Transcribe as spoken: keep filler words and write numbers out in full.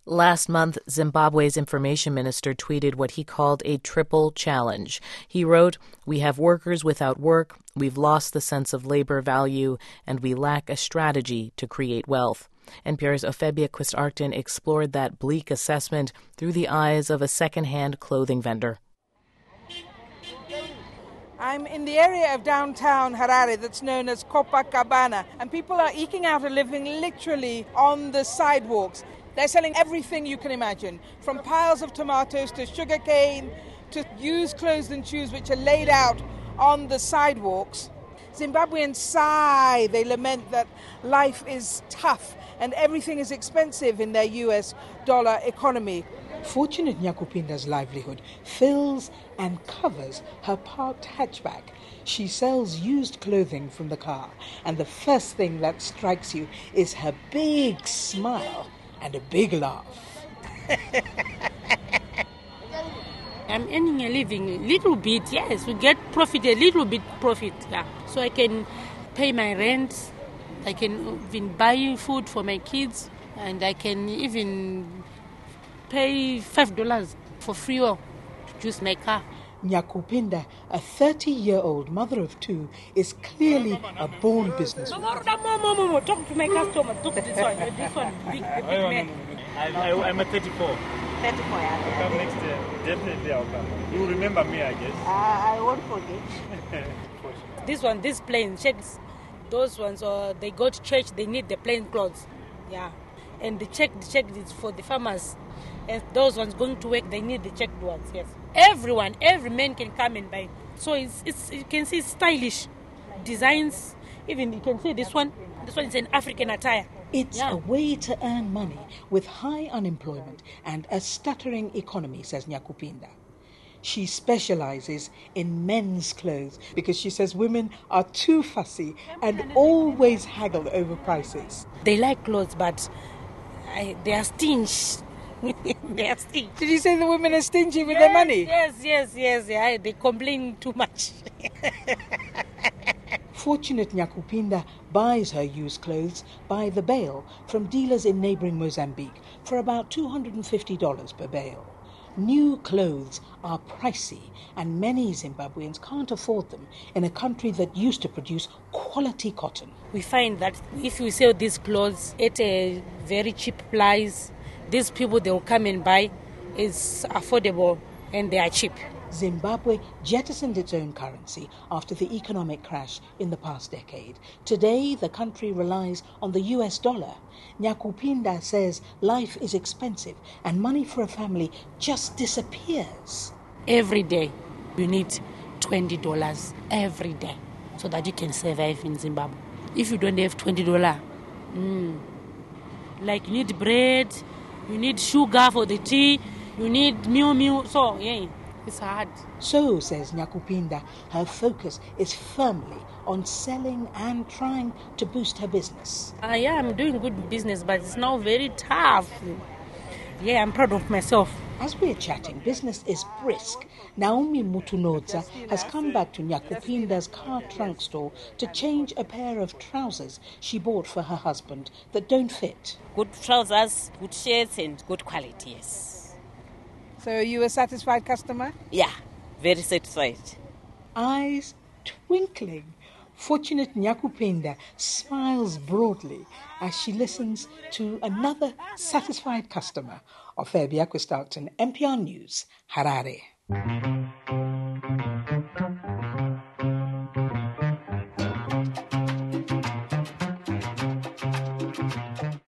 Last month, Zimbabwe's information minister tweeted what he called a triple challenge. He wrote, "We have workers without work, we've lost the sense of labor value, and we lack a strategy to create wealth." N P R's Ophebia Quist-Arcton explored that bleak assessment through the eyes of a second-hand clothing vendor. I'm in the area of downtown Harare that's known as Copacabana, and people are eking out a living literally on the sidewalks. They're selling everything you can imagine, from piles of tomatoes to sugarcane to used clothes and shoes which are laid out on the sidewalks. Zimbabweans sigh, they lament that life is tough and everything is expensive in their U S dollar economy. Fortunate Nyakupinda's livelihood fills and covers her parked hatchback. She sells used clothing from the car, and the first thing that strikes you is her big smile and a big laugh. I'm earning a living a little bit, yes. We get profit, a little bit profit, yeah. So I can pay my rent, I can even buy food for my kids, and I can even pay five dollars for fuel to use my car. Nyakupinda, a thirty-year-old mother of two, is clearly a born businesswoman. Talk to my customer. Talk to this one. This one, big, the big man. I, I, I'm a thirty-four. thirty-four, yeah. I'll come next year. Definitely I'll come. You remember me, I guess. Uh, I won't forget. This one, this plain checks. Those ones, uh, they go to church, they need the plain clothes. Yeah. And the check, the check is for the farmers. And those ones going to work, they need the checked ones, yes. Everyone, every man can come and buy. So it's, it's you can see stylish designs. Even you can see this one. This one is an African attire. It's yeah. a way to earn money with high unemployment and a stuttering economy, says Nyakupinda. She specializes in men's clothes because she says women are too fussy and always haggle over prices. They like clothes, but I, they are stingy. They are stingy. Did you say the women are stingy with yes, their money? Yes, yes, yes. Yeah, they complain too much. Fortunate Nyakupinda buys her used clothes by the bale from dealers in neighboring Mozambique for about two hundred fifty dollars per bale. New clothes are pricey, and many Zimbabweans can't afford them in a country that used to produce quality cotton. We find that if we sell these clothes at a very cheap price, these people, they will come and buy. It's affordable and they are cheap. Zimbabwe jettisoned its own currency after the economic crash in the past decade. Today, the country relies on the U S dollar. Nyakupinda says life is expensive and money for a family just disappears. Every day, you need twenty dollars every day so that you can survive in Zimbabwe. If you don't have twenty dollars, mm, like you need bread, you need sugar for the tea, you need meal meal, so yeah. It's hard. So, says Nyakupinda, her focus is firmly on selling and trying to boost her business. Uh, yeah, I'm doing good business, but it's now very tough. Yeah, I'm proud of myself. As we're chatting, business is brisk. Naomi Mutunodza has come back to Nyakupinda's car trunk store to change a pair of trousers she bought for her husband that don't fit. Good trousers, good shirts, and good quality, yes. So are you a satisfied customer? Yeah, very satisfied. Eyes twinkling. Fortunate Nyakupinda smiles broadly as she listens to another satisfied customer. Ophebia Quist-Arcton, N P R News, Harare.